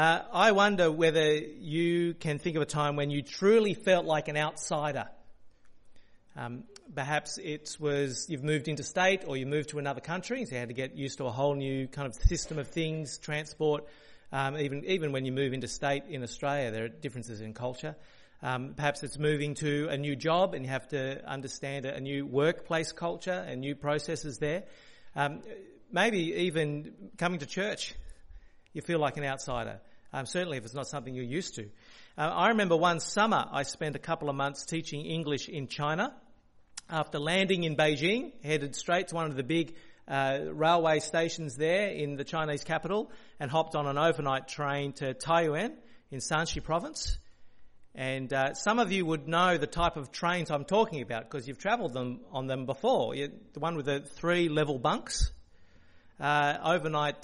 I wonder whether you can think of a time when you truly felt like an outsider. Perhaps it was you've moved interstate or you moved to another country, so you had to get used to a whole new kind of system of things, transport. Even when you move interstate in Australia, there are differences in culture. Perhaps it's moving to a new job and you have to understand a new workplace culture and new processes there. Maybe even coming to church, you feel like an outsider. Certainly if it's not something you're used to. I remember one summer I spent a couple of months teaching English in China. After landing in Beijing, headed straight to one of the big railway stations there in the Chinese capital and hopped on an overnight train to Taiyuan in Shanxi province. And some of you would know the type of trains I'm talking about because you've travelled on them before. The one with the 3 level bunks. Overnight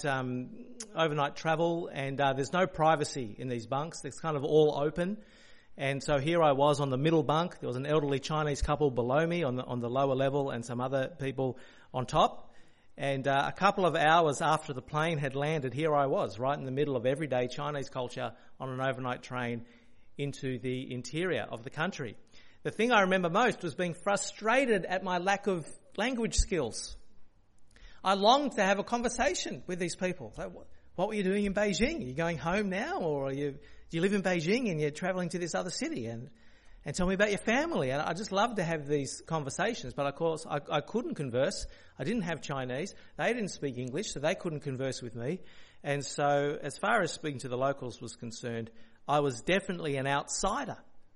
travel, and there's no privacy in these bunks. It's kind of all open. And so here I was on the middle bunk. There was an elderly Chinese couple below me on the lower level and some other people on top. And a couple of hours after the plane had landed, here I was right in the middle of everyday Chinese culture on an overnight train into the interior of the country. The thing I remember most was being frustrated at my lack of language skills. I longed to have a conversation with these people. Like, what were you doing in Beijing? Are you going home now, or do you live in Beijing and you're travelling to this other city? And tell me about your family. And I just loved to have these conversations, but of course I couldn't converse. I didn't have Chinese. They didn't speak English, so they couldn't converse with me. And so as far as speaking to the locals was concerned, I was definitely an outsider.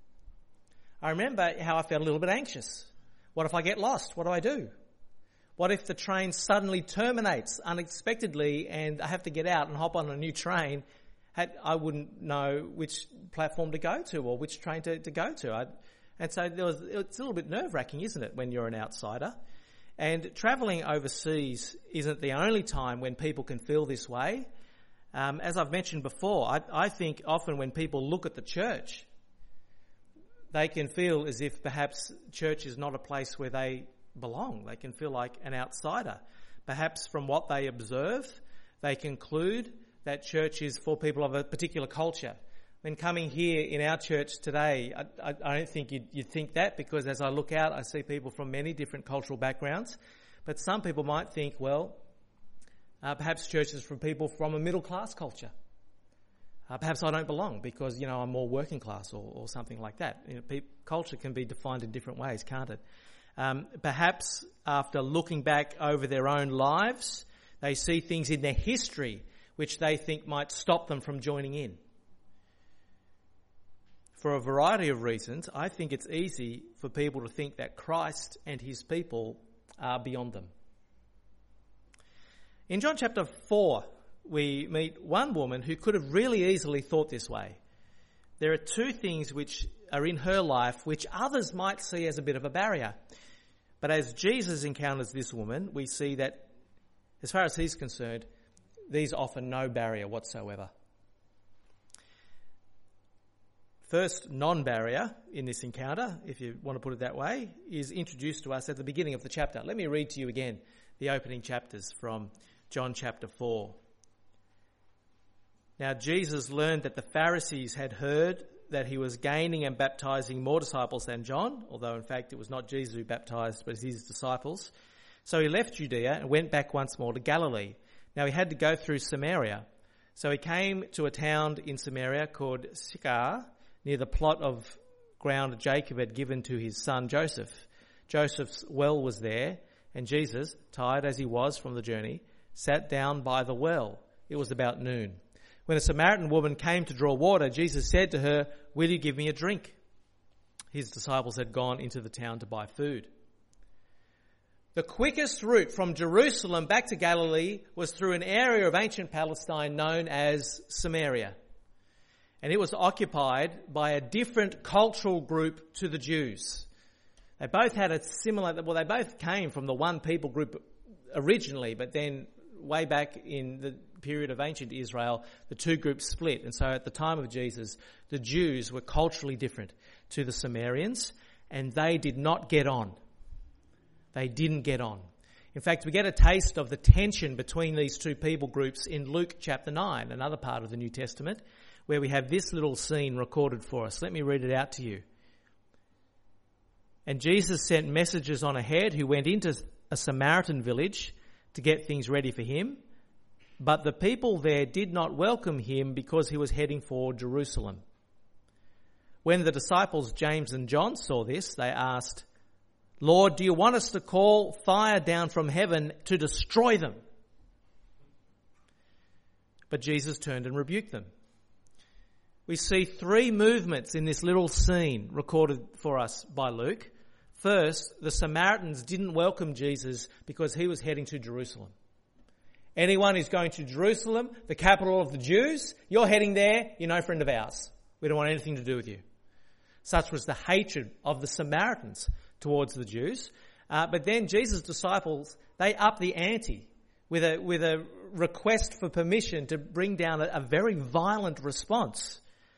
I remember how I felt a little bit anxious. What if I get lost? What do I do? What if the train suddenly terminates unexpectedly and I have to get out and hop on a new train? I wouldn't know which platform to go to or which train to go to. And so it's a little bit nerve-wracking, isn't it, when you're an outsider? And travelling overseas isn't the only time when people can feel this way. As I've mentioned before, I think often when people look at the church, they can feel as if perhaps church is not a place where they belong. They can feel like an outsider. Perhaps from what they observe, they conclude that church is for people of a particular culture. When coming here in our church today, I don't think you'd think that, because as I look out, I see people from many different cultural backgrounds. But some people might think, well, perhaps church is from people from a middle class culture. Perhaps I don't belong because, I'm more working class or something like that. Culture can be defined in different ways, can't it? Perhaps after looking back over their own lives, they see things in their history which they think might stop them from joining in. For a variety of reasons, I think it's easy for people to think that Christ and his people are beyond them. In John chapter 4, we meet one woman who could have really easily thought this way. There are 2 things which are in her life which others might see as a bit of a barrier. But as Jesus encounters this woman, we see that as far as he's concerned, these offer no barrier whatsoever. First non-barrier in this encounter, if you want to put it that way, is introduced to us at the beginning of the chapter. Let me read to you again the opening chapters from John chapter 4. Now Jesus learned that the Pharisees had heard that he was gaining and baptizing more disciples than John, although in fact it was not Jesus who baptized, but his disciples. So he left Judea and went back once more to Galilee. Now he had to go through Samaria. So he came to a town in Samaria called Sychar, near the plot of ground Jacob had given to his son Joseph. Joseph's well was there, and Jesus, tired as he was from the journey, sat down by the well. It was about noon. When a Samaritan woman came to draw water, Jesus said to her, "Will you give me a drink?" His disciples had gone into the town to buy food. The quickest route from Jerusalem back to Galilee was through an area of ancient Palestine known as Samaria. And it was occupied by a different cultural group to the Jews. They both had a similar, they both came from the one people group originally, but then way back in the period of ancient Israel, the 2 groups split. And so at the time of Jesus, the Jews were culturally different to the Samaritans, and they did not get on. They didn't get on. In fact, we get a taste of the tension between these two people groups in Luke chapter 9, another part of the New Testament, where we have this little scene recorded for us. Let me read it out to you. And Jesus sent messengers on ahead who went into a Samaritan village to get things ready for him. But the people there did not welcome him because he was heading for Jerusalem. When the disciples James and John saw this, they asked, "Lord, do you want us to call fire down from heaven to destroy them?" But Jesus turned and rebuked them. We see three movements in this little scene recorded for us by Luke. First, the Samaritans didn't welcome Jesus because he was heading to Jerusalem. Anyone who's going to Jerusalem, the capital of the Jews, you're heading there, you're no friend of ours. We don't want anything to do with you. Such was the hatred of the Samaritans towards the Jews. But then Jesus' disciples, they upped the ante with a request for permission to bring down a very violent response.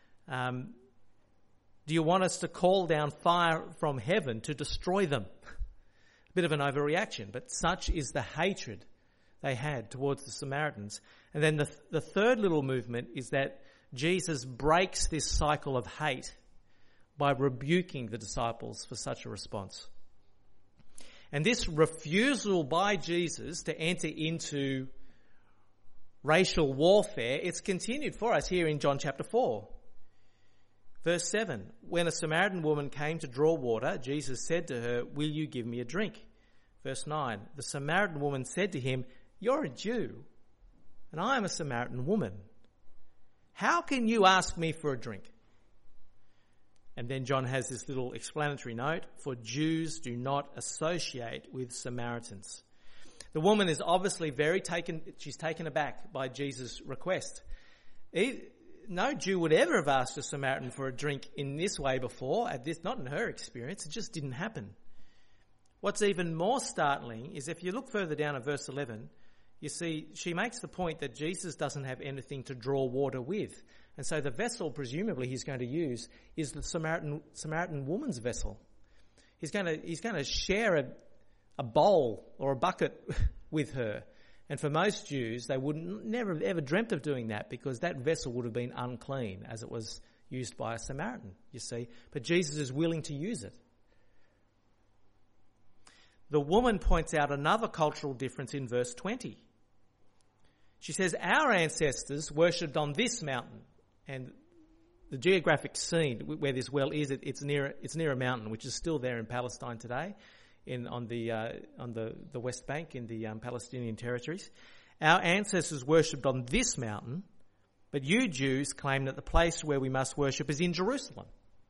Do you want us to call down fire from heaven to destroy them? A bit of an overreaction, but such is the hatred they had towards the Samaritans. And then the third little movement is that Jesus breaks this cycle of hate by rebuking the disciples for such a response. And this refusal by Jesus to enter into racial warfare, it's continued for us here in John chapter 4. Verse 7, when a Samaritan woman came to draw water, Jesus said to her, "Will you give me a drink?" Verse 9, the Samaritan woman said to him, "You're a Jew, and I am a Samaritan woman. How can you ask me for a drink?" And then John has this little explanatory note, "For Jews do not associate with Samaritans." The woman is obviously she's taken aback by Jesus' request. No Jew would ever have asked a Samaritan for a drink in this way before, not in her experience. It just didn't happen. What's even more startling is if you look further down at verse 11, you see she makes the point that Jesus doesn't have anything to draw water with. And so the vessel presumably he's going to use is the Samaritan woman's vessel. He's going to share a bowl or a bucket with her. And for most Jews, they would never ever dreamt of doing that because that vessel would have been unclean as it was used by a Samaritan, you see. But Jesus is willing to use it. The woman points out another cultural difference in verse 20. She says, "Our ancestors worshipped on this mountain." And the geographic scene where this well is, it's near a mountain, which is still there in Palestine today. On the West Bank in the Palestinian territories. "Our ancestors worshipped on this mountain, but you Jews claim that the place where we must worship is in Jerusalem."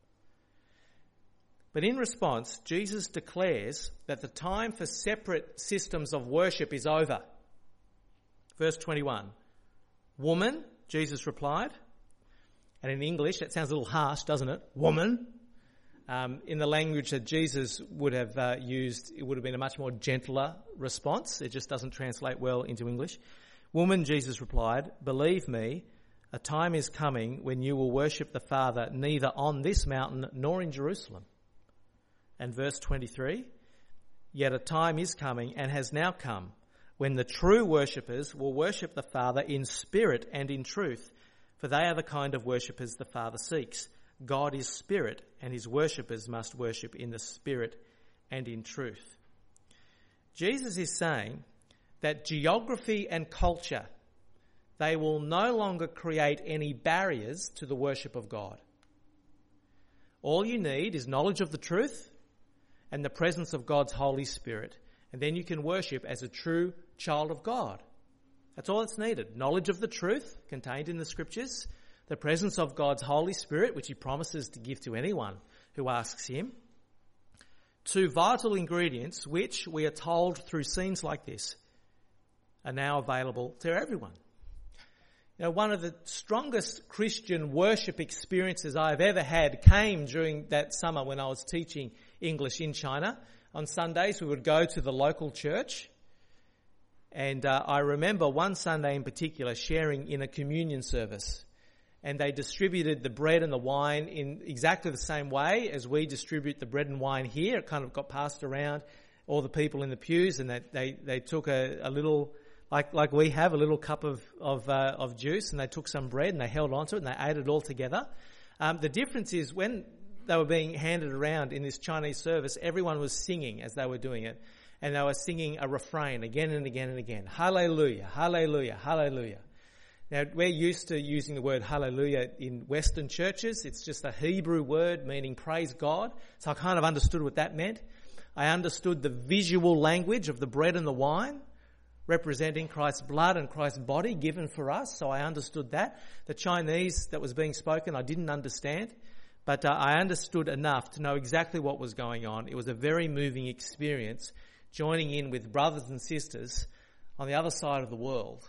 But in response, Jesus declares that the time for separate systems of worship is over. Verse 21, "Woman," Jesus replied, and in English that sounds a little harsh, doesn't it? Woman. In the language that Jesus would have used, it would have been a much more gentler response. It just doesn't translate well into English. "Woman," Jesus replied, "believe me, a time is coming when you will worship the Father neither on this mountain nor in Jerusalem." And verse 23, "Yet a time is coming and has now come when the true worshippers will worship the Father in spirit and in truth, for they are the kind of worshippers the Father seeks. God is spirit, and his worshippers must worship in the spirit and in truth." Jesus is saying that geography and culture, they will no longer create any barriers to the worship of God. All you need is knowledge of the truth and the presence of God's Holy Spirit, and then you can worship as a true child of God. That's all that's needed. Knowledge of the truth contained in the Scriptures, the presence of God's Holy Spirit, which he promises to give to anyone who asks him. Two vital ingredients which, we are told through scenes like this, are now available to everyone. You know, one of the strongest Christian worship experiences I've ever had came during that summer when I was teaching English in China. On Sundays we would go to the local church, and I remember one Sunday in particular sharing in a communion service. And they distributed the bread and the wine in exactly the same way as we distribute the bread and wine here. It kind of got passed around all the people in the pews, and they took a little, like we have, a little cup of juice, and they took some bread and they held onto it and they ate it all together. The difference is when they were being handed around in this Chinese service, everyone was singing as they were doing it, and they were singing a refrain again and again and again. Hallelujah, hallelujah, hallelujah. Now, we're used to using the word hallelujah in Western churches. It's just a Hebrew word meaning praise God. So I kind of understood what that meant. I understood the visual language of the bread and the wine, representing Christ's blood and Christ's body given for us. So I understood that. The Chinese that was being spoken, I didn't understand. But I understood enough to know exactly what was going on. It was a very moving experience, joining in with brothers and sisters on the other side of the world.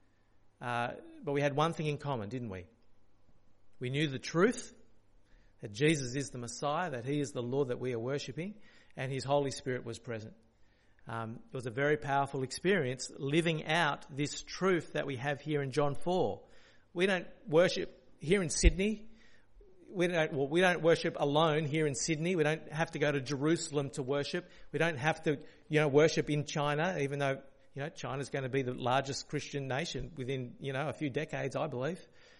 But we had one thing in common, didn't we? We knew the truth, that Jesus is the Messiah, that he is the Lord that we are worshipping, and his Holy Spirit was present. It was a very powerful experience living out this truth that we have here in John 4. We don't worship here in Sydney. We don't worship alone here in Sydney. We don't have to go to Jerusalem to worship. We don't have to, worship in China, even though, China's going to be the largest Christian nation within, a few decades, I believe.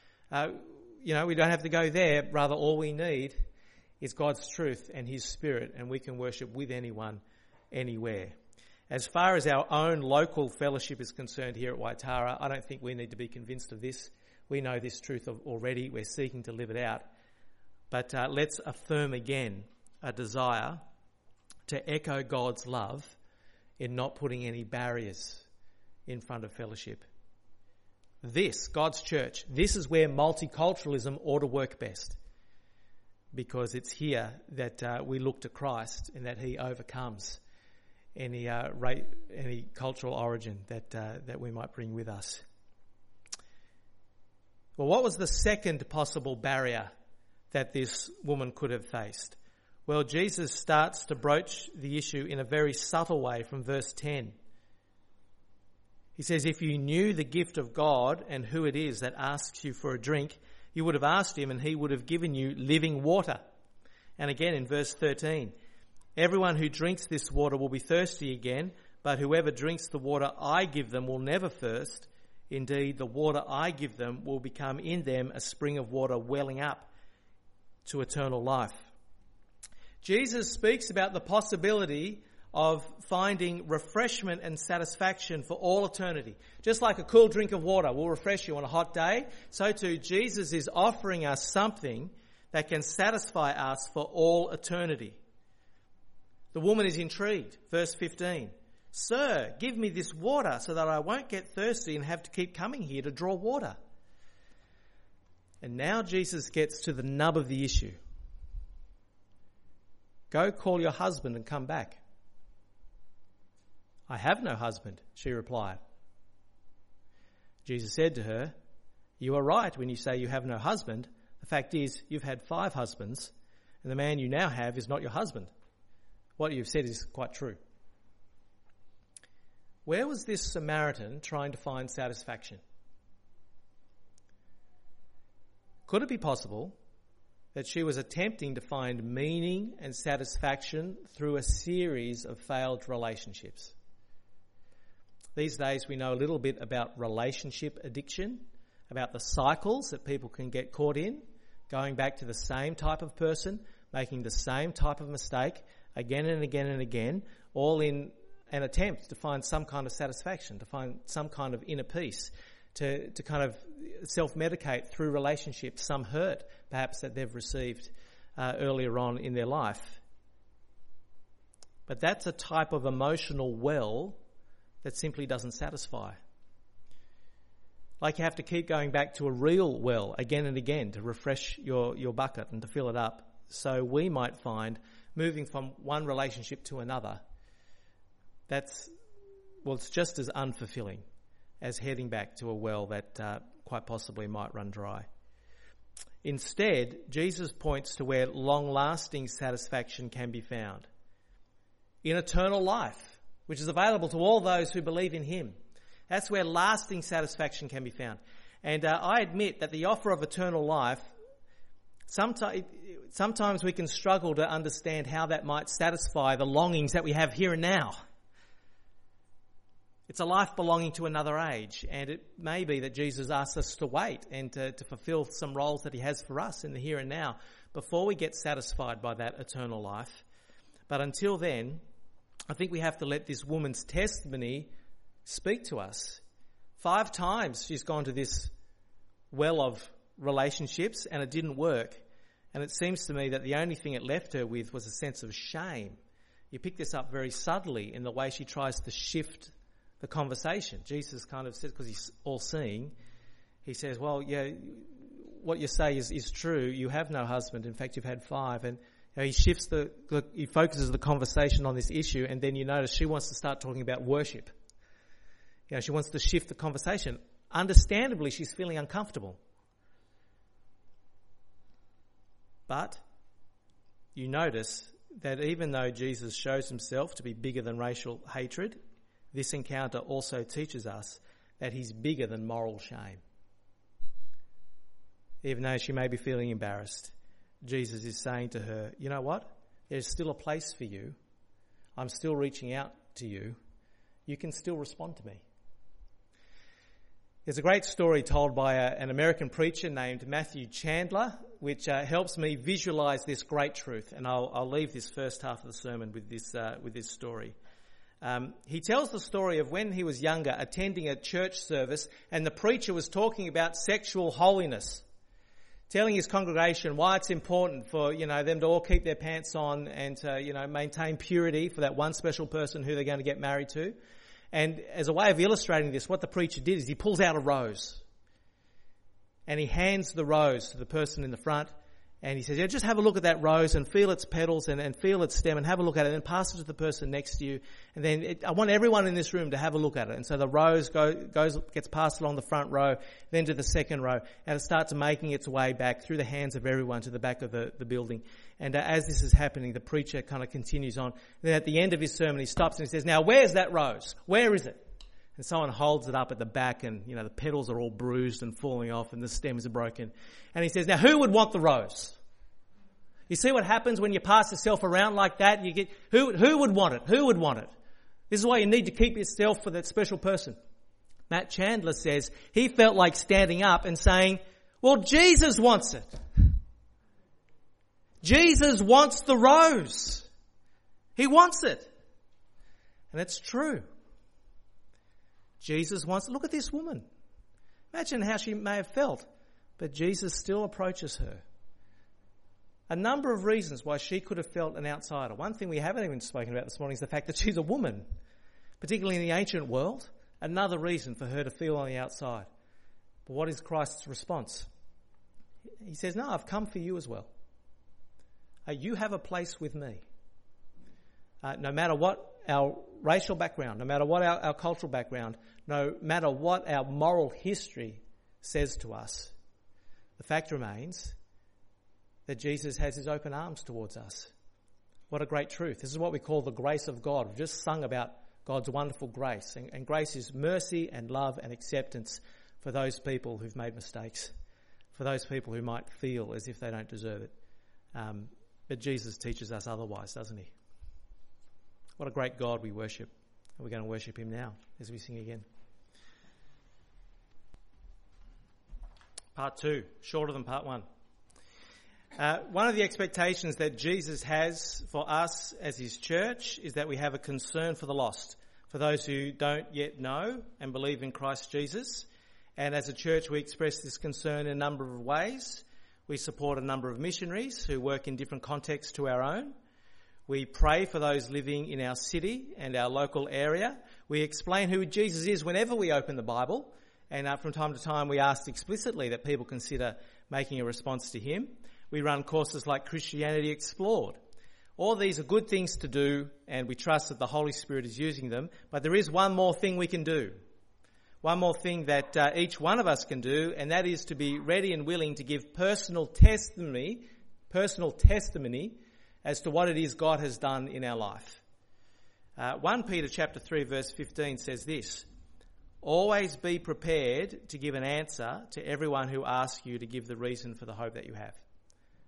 We don't have to go there. Rather, all we need is God's truth and his Spirit, and we can worship with anyone, anywhere. As far as our own local fellowship is concerned here at Waitara, I don't think we need to be convinced of this. We know this truth already. We're seeking to live it out. But let's affirm again a desire to echo God's love in not putting any barriers in front of fellowship. This, God's church, this is where multiculturalism ought to work best, because it's here that we look to Christ and that he overcomes any cultural origin that we might bring with us. Well, what was the second possible barrier that this woman could have faced? Well, Jesus starts to broach the issue in a very subtle way from verse 10. He says, if you knew the gift of God and who it is that asks you for a drink, you would have asked him and he would have given you living water. And again in verse 13, everyone who drinks this water will be thirsty again, but whoever drinks the water I give them will never thirst. Indeed, the water I give them will become in them a spring of water welling up to eternal life. Jesus speaks about the possibility of finding refreshment and satisfaction for all eternity. Just like a cool drink of water will refresh you on a hot day, so too Jesus is offering us something that can satisfy us for all eternity. The woman is intrigued. Verse 15. Sir, give me this water so that I won't get thirsty and have to keep coming here to draw water. And now Jesus gets to the nub of the issue. Go call your husband and come back. I have no husband, she replied. Jesus said to her, you are right when you say you have no husband. The fact is, you've had 5 husbands, and the man you now have is not your husband. What you've said is quite true. Where was this Samaritan trying to find satisfaction? Could it be possible that she was attempting to find meaning and satisfaction through a series of failed relationships? These days we know a little bit about relationship addiction, about the cycles that people can get caught in, going back to the same type of person, making the same type of mistake again and again and again, all in an attempt to find some kind of satisfaction, to find some kind of inner peace, to kind of self-medicate through relationships, some hurt perhaps that they've received earlier on in their life. But that's a type of emotional well that simply doesn't satisfy. Like you have to keep going back to a real well again and again to refresh your bucket and to fill it up. So we might find moving from one relationship to another, it's just as unfulfilling as heading back to a well that quite possibly might run dry. Instead, Jesus points to where long-lasting satisfaction can be found. In eternal life, which is available to all those who believe in him. That's where lasting satisfaction can be found. And I admit that the offer of eternal life, sometimes sometimes we can struggle to understand how that might satisfy the longings that we have here and now. It's a life belonging to another age, and it may be that Jesus asks us to wait and to fulfill some roles that he has for us in the here and now before we get satisfied by that eternal life. But until then, I think we have to let this woman's testimony speak to us. 5 times she's gone to this well of relationships and it didn't work. And it seems to me that the only thing it left her with was a sense of shame. You pick this up very subtly in the way she tries to shift the conversation. Jesus kind of says, because he's all-seeing, he says, well, yeah, what you say is true. You have no husband. In fact, you've had 5. And he shifts he focuses the conversation on this issue, and then you notice she wants to start talking about worship. She wants to shift the conversation. Understandably, she's feeling uncomfortable. But you notice that even though Jesus shows himself to be bigger than racial hatred, this encounter also teaches us that he's bigger than moral shame. Even though she may be feeling embarrassed, Jesus is saying to her, you know what? There's still a place for you. I'm still reaching out to you. You can still respond to me. There's a great story told by an American preacher named Matthew Chandler, which helps me visualize this great truth. And I'll leave this first half of the sermon with this story. He tells the story of when he was younger, attending a church service, and the preacher was talking about sexual holiness, telling his congregation why it's important for them to all keep their pants on and to maintain purity for that one special person who they're going to get married to. And as a way of illustrating this, what the preacher did is he pulls out a rose and he hands the rose to the person in the front, and he says, just have a look at that rose and feel its petals and feel its stem and have a look at it, and then pass it to the person next to you. And then I want everyone in this room to have a look at it. And so the rose gets passed along the front row, then to the second row, and it starts making its way back through the hands of everyone to the back of the building. And as this is happening, the preacher kind of continues on. Then at the end of his sermon, he stops and he says, now where's that rose? Where is it? And someone holds it up at the back, and the petals are all bruised and falling off and the stems are broken. And he says, now who would want the rose? You see what happens when you pass yourself around like that? You get who would want it? Who would want it? This is why you need to keep yourself for that special person. Matt Chandler says he felt like standing up and saying, well, Jesus wants it. Jesus wants the rose. He wants it. And it's true. Jesus wants it. Look at this woman. Imagine how she may have felt. But Jesus still approaches her. A number of reasons why she could have felt an outsider. One thing we haven't even spoken about this morning is the fact that she's a woman, particularly in the ancient world. Another reason for her to feel on the outside. But what is Christ's response? He says, no, I've come for you as well. You have a place with me. No matter what our racial background, no matter what our cultural background, no matter what our moral history says to us, the fact remains that Jesus has his open arms towards us. What a great truth. This is what we call the grace of God. We've just sung about God's wonderful grace. And grace is mercy and love and acceptance for those people who've made mistakes, for those people who might feel as if they don't deserve it. But Jesus teaches us otherwise, doesn't he? What a great God we worship. And we're going to worship him now as we sing again. Part 2, shorter than part 1. One of the expectations that Jesus has for us as his church is that we have a concern for the lost, for those who don't yet know and believe in Christ Jesus. And as a church, we express this concern in a number of ways. We support a number of missionaries who work in different contexts to our own. We pray for those living in our city and our local area. We explain who Jesus is whenever we open the Bible. And from time to time, we ask explicitly that people consider making a response to him. We run courses like Christianity Explored. All these are good things to do, and we trust that the Holy Spirit is using them. But there is one more thing we can do. One more thing that each one of us can do, and that is to be ready and willing to give personal testimony as to what it is God has done in our life. 1 Peter chapter 3 verse 15 says this: always be prepared to give an answer to everyone who asks you to give the reason for the hope that you have.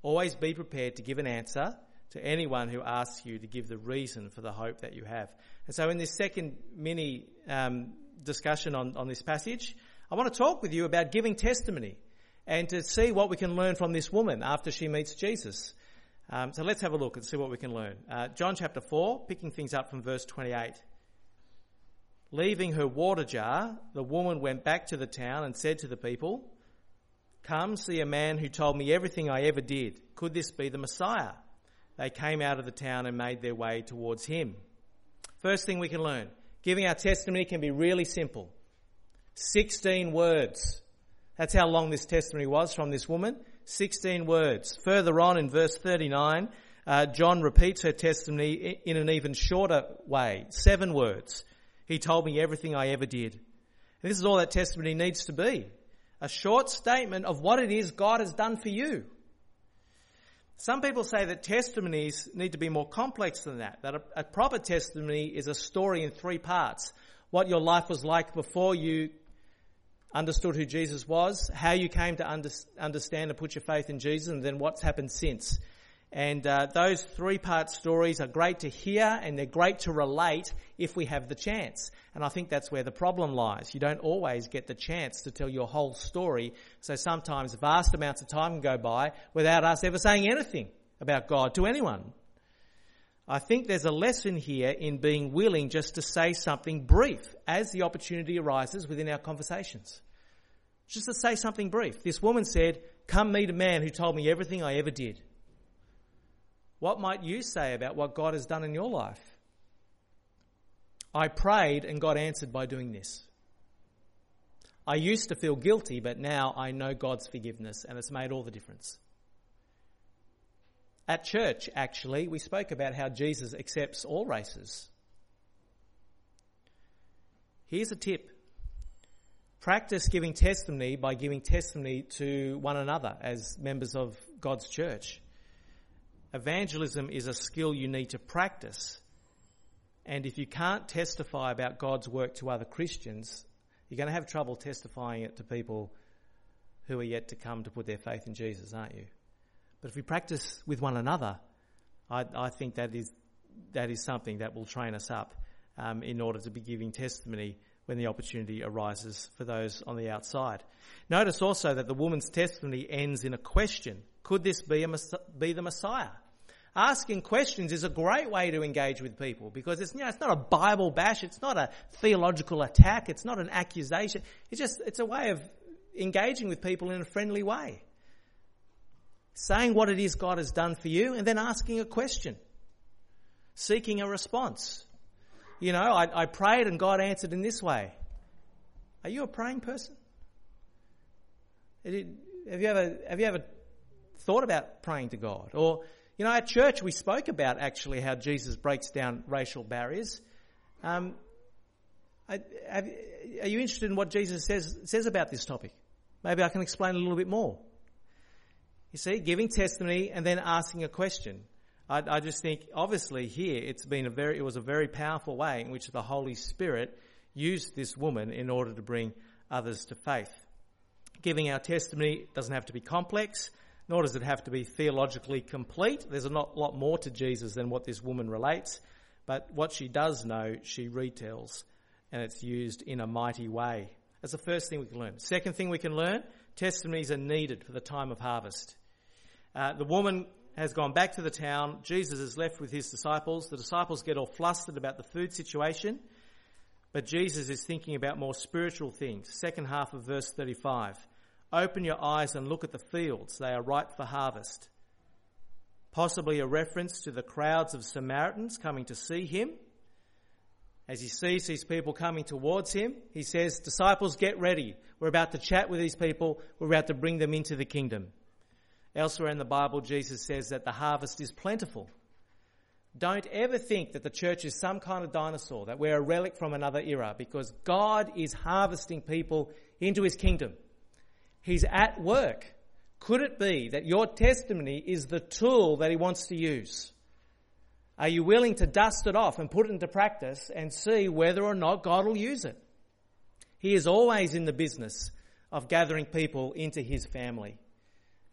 Always be prepared to give an answer to anyone who asks you to give the reason for the hope that you have. And so in this second mini discussion on this passage, I want to talk with you about giving testimony and to see what we can learn from this woman after she meets Jesus. So let's have a look and see what we can learn. John chapter 4, picking things up from verse 28. Leaving her water jar, the woman went back to the town and said to the people, "Come, see a man who told me everything I ever did. Could this be the Messiah?" They came out of the town and made their way towards him. First thing we can learn, giving our testimony can be really simple. 16 words. That's how long this testimony was from this woman. 16 words. Further on in verse 39, John repeats her testimony in an even shorter way. 7 words. He told me everything I ever did. And this is all that testimony needs to be. A short statement of what it is God has done for you. Some people say that testimonies need to be more complex than that a proper testimony is a story in 3 parts. What your life was like before you understood who Jesus was, how you came to understand and put your faith in Jesus, and then what's happened since. And those 3-part stories are great to hear and they're great to relate if we have the chance. And I think that's where the problem lies. You don't always get the chance to tell your whole story. So sometimes vast amounts of time can go by without us ever saying anything about God to anyone. I think there's a lesson here in being willing just to say something brief as the opportunity arises within our conversations. Just to say something brief. This woman said, "Come meet a man who told me everything I ever did." What might you say about what God has done in your life? I prayed and God answered by doing this. I used to feel guilty, but now I know God's forgiveness and it's made all the difference. At church, actually, we spoke about how Jesus accepts all races. Here's a tip. Practice giving testimony by giving testimony to one another as members of God's church. Evangelism is a skill you need to practice. And if you can't testify about God's work to other Christians, you're going to have trouble testifying it to people who are yet to come to put their faith in Jesus, aren't you? But if we practice with one another, I think that is something that will train us up in order to be giving testimony when the opportunity arises for those on the outside. Notice also that the woman's testimony ends in a question. Could this be the Messiah? Asking questions is a great way to engage with people because it's not a Bible bash, it's not a theological attack, it's not an accusation. It's a way of engaging with people in a friendly way. Saying what it is God has done for you and then asking a question. Seeking a response. You know, I prayed and God answered in this way. Are you a praying person? Have you ever thought about praying to God? Or, you know, at church we spoke about actually how Jesus breaks down racial barriers. Are you interested in what Jesus says about this topic? Maybe I can explain a little bit more. You see, giving testimony and then asking a question. I just think, obviously, here it was a very powerful way in which the Holy Spirit used this woman in order to bring others to faith. Giving our testimony doesn't have to be complex, nor does it have to be theologically complete. There's a lot more to Jesus than what this woman relates, but what she does know, she retells, and it's used in a mighty way. That's the first thing we can learn. Second thing we can learn, testimonies are needed for the time of harvest. The woman has gone back to the town. Jesus is left with his disciples. The disciples get all flustered about the food situation, but Jesus is thinking about more spiritual things. Second half of verse 35. Open your eyes and look at the fields. They are ripe for harvest. Possibly a reference to the crowds of Samaritans coming to see him. As he sees these people coming towards him, he says, disciples, get ready. We're about to chat with these people. We're about to bring them into the kingdom. Elsewhere in the Bible, Jesus says that the harvest is plentiful. Don't ever think that the church is some kind of dinosaur, that we're a relic from another era, because God is harvesting people into his kingdom. He's at work. Could it be that your testimony is the tool that he wants to use? Are you willing to dust it off and put it into practice and see whether or not God will use it? He is always in the business of gathering people into his family.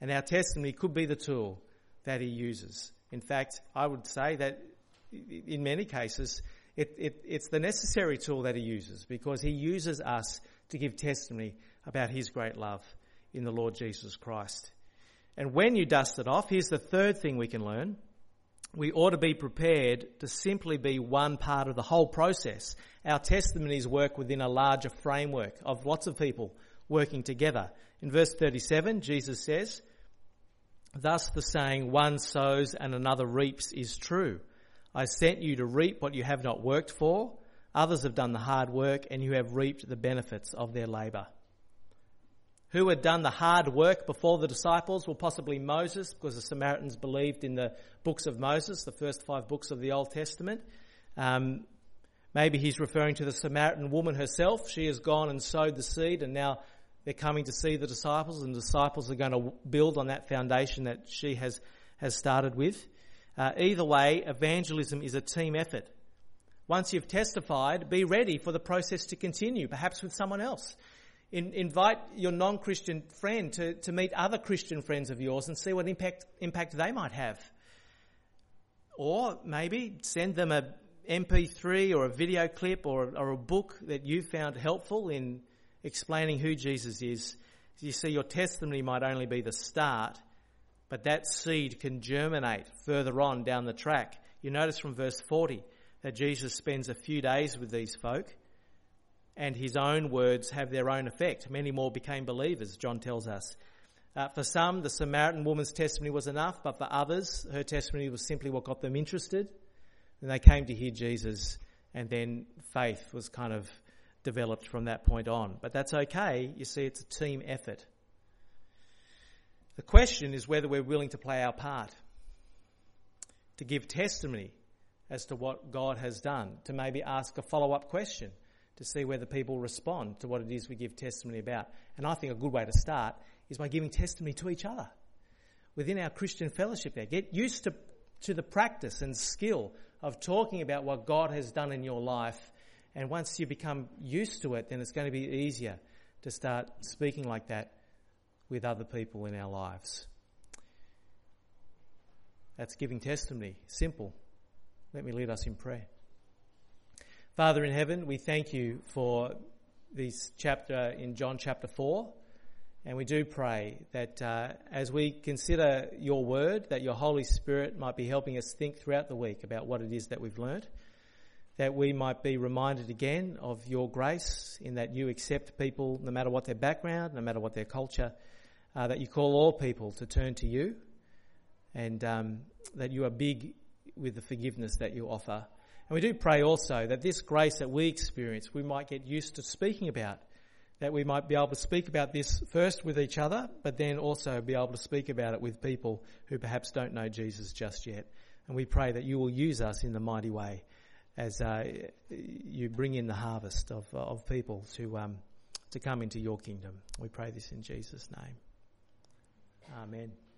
And our testimony could be the tool that he uses. In fact, I would say that in many cases, it's the necessary tool that he uses, because he uses us to give testimony about his great love in the Lord Jesus Christ. And when you dust it off, here's the third thing we can learn. We ought to be prepared to simply be one part of the whole process. Our testimonies work within a larger framework of lots of people working together. In verse 37, Jesus says, "Thus the saying, one sows and another reaps is true. I sent you to reap what you have not worked for. Others have done the hard work, and you have reaped the benefits of their labour." Who had done the hard work before the disciples? Well, possibly Moses, because the Samaritans believed in the books of Moses, the first 5 books of the Old Testament. Maybe he's referring to the Samaritan woman herself. She has gone and sowed the seed, and now they're coming to see the disciples, and the disciples are going to build on that foundation that she has started with. Either way, evangelism is a team effort. Once you've testified, be ready for the process to continue, perhaps with someone else. Invite your non-Christian friend to meet other Christian friends of yours and see what impact they might have. Or maybe send them a MP3 or a video clip or a book that you found helpful in explaining who Jesus is. You see, your testimony might only be the start, but that seed can germinate further on down the track. You notice from verse 40 that Jesus spends a few days with these folk, and his own words have their own effect. Many more became believers, John tells us. For some, the Samaritan woman's testimony was enough, but for others, her testimony was simply what got them interested. And they came to hear Jesus, and then faith was kind of developed from that point on. But that's okay. You see, it's a team effort. The question is whether we're willing to play our part, to give testimony as to what God has done, to maybe ask a follow-up question to see whether people respond to what it is we give testimony about. And I think a good way to start is by giving testimony to each other within our Christian fellowship there. Get used to the practice and skill of talking about what God has done in your life. And once you become used to it, then it's going to be easier to start speaking like that with other people in our lives. That's giving testimony. Simple. Let me lead us in prayer. Father in heaven, we thank you for this chapter in John chapter 4. And we do pray that as we consider your word, that your Holy Spirit might be helping us think throughout the week about what it is that we've learnt, that we might be reminded again of your grace in that you accept people no matter what their background, no matter what their culture, that you call all people to turn to you, and that you are big with the forgiveness that you offer. And we do pray also that this grace that we experience, we might get used to speaking about, that we might be able to speak about this first with each other, but then also be able to speak about it with people who perhaps don't know Jesus just yet. And we pray that you will use us in the mighty way as you bring in the harvest of people to come into your kingdom. We pray this in Jesus' name. Amen.